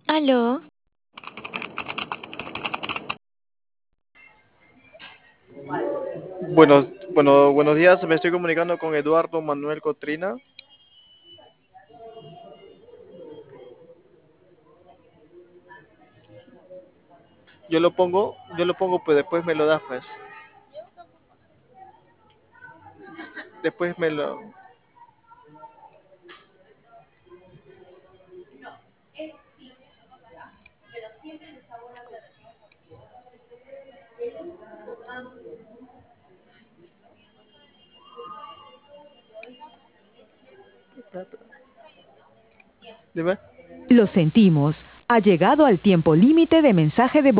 Aló, Buenos días. Me estoy comunicando con Eduardo Manuel Cotrina. Yo lo pongo, pues después me lo das, pues. Después me lo. Dime. Lo sentimos. Ha llegado al tiempo límite de mensaje de voz.